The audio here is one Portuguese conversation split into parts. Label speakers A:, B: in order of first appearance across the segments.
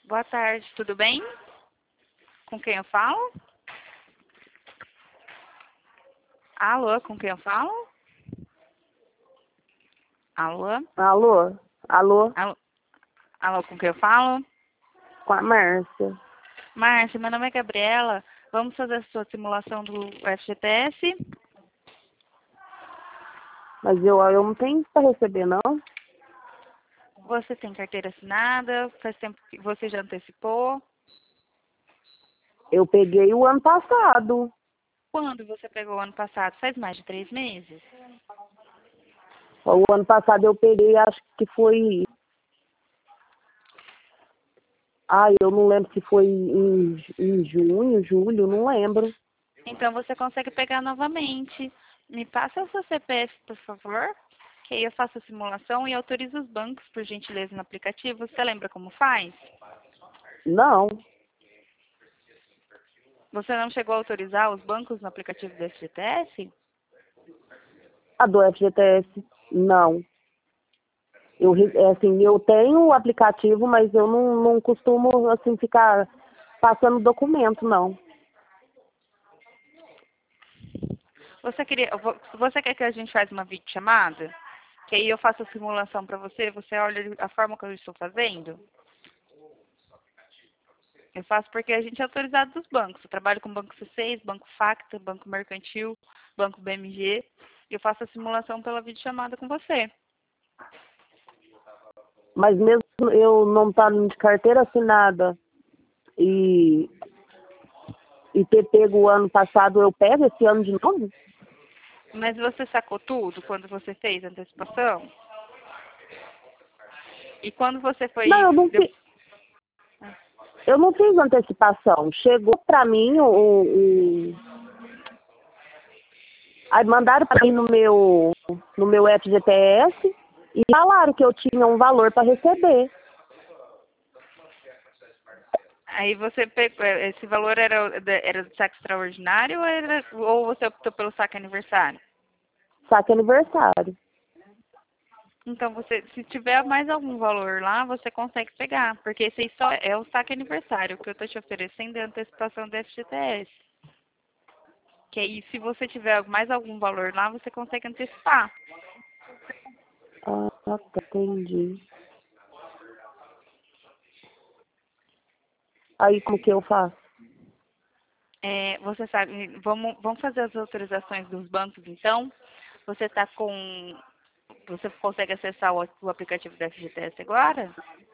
A: Boa tarde, tudo bem? Com quem eu falo? Alô, com quem eu falo? Alô?
B: Alô? Alô?
A: Alô, alô, com quem eu falo?
B: Com a Márcia.
A: Márcia, meu nome é Gabriela. Vamos fazer a sua simulação do FGTS?
B: Mas eu não tenho para receber, não.
A: Você tem carteira assinada? Faz tempo que você já antecipou?
B: Eu peguei o ano passado.
A: Quando você pegou o ano passado? Faz mais de 3 meses?
B: O ano passado eu peguei, acho que foi... eu não lembro se foi em junho, julho, não lembro.
A: Então você consegue pegar novamente. Me passa o seu CPF, por favor, que aí eu faço a simulação e autorizo os bancos, por gentileza, no aplicativo. Você lembra como faz?
B: Não.
A: Você não chegou a autorizar os bancos no aplicativo do FGTS?
B: A do FGTS, não. Eu tenho o aplicativo, mas eu não costumo, assim, ficar passando documento, não.
A: Você quer que a gente faça uma videochamada? Que aí eu faço a simulação para você, você olha a forma que eu estou fazendo? Eu faço porque a gente é autorizado dos bancos. Eu trabalho com Banco C6, Banco Facta, Banco Mercantil, Banco BMG. E eu faço a simulação pela videochamada com você.
B: Mas mesmo eu não estar de carteira assinada e ter pego o ano passado, eu pego esse ano de novo?
A: Mas você sacou tudo quando você fez a antecipação? E quando você
B: Não,
A: foi...
B: eu não fiz antecipação. Chegou para mim aí mandaram para mim no meu FGTS e falaram que eu tinha um valor para receber.
A: Aí você pegou... Esse valor era do saque extraordinário ou você optou pelo saque aniversário?
B: Saque aniversário.
A: Então, se tiver mais algum valor lá, você consegue pegar, porque esse aí só é o saque aniversário. O que eu estou te oferecendo é a antecipação do FGTS. Que aí, se você tiver mais algum valor lá, você consegue antecipar.
B: Tá, entendi. Aí como que eu faço?
A: Você sabe, vamos fazer as autorizações dos bancos, então. Você está com... Você consegue acessar o aplicativo do FGTS agora?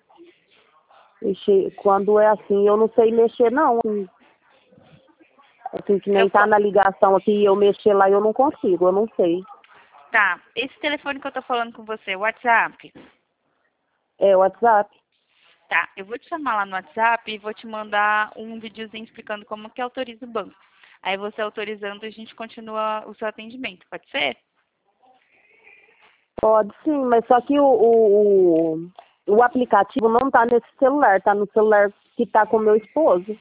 B: Quando é assim, eu não sei mexer, não. Assim, que nem tá na ligação aqui e eu mexer lá, eu não consigo, eu não sei.
A: Tá, esse telefone que eu tô falando com você, o WhatsApp.
B: É o WhatsApp?
A: Tá, eu vou te chamar lá no WhatsApp e vou te mandar um videozinho explicando como que autoriza o banco. Aí você autorizando, a gente continua o seu atendimento, pode ser?
B: Pode sim, mas só que o aplicativo não tá nesse celular, tá no celular que tá com o meu esposo.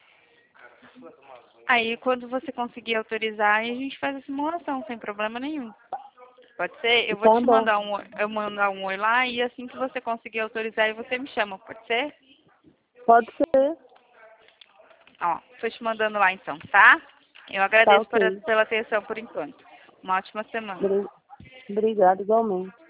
A: Aí quando você conseguir autorizar, aí a gente faz a simulação, sem problema nenhum. Pode ser? Eu vou
B: Tá
A: te
B: bom.
A: mandar um oi lá e assim que você conseguir autorizar, aí você me chama, pode ser?
B: Pode ser.
A: Ó, tô te mandando lá então, tá? Eu
B: Tá
A: agradeço
B: ok.
A: pela atenção por enquanto. Uma ótima semana.
B: Obrigada igualmente.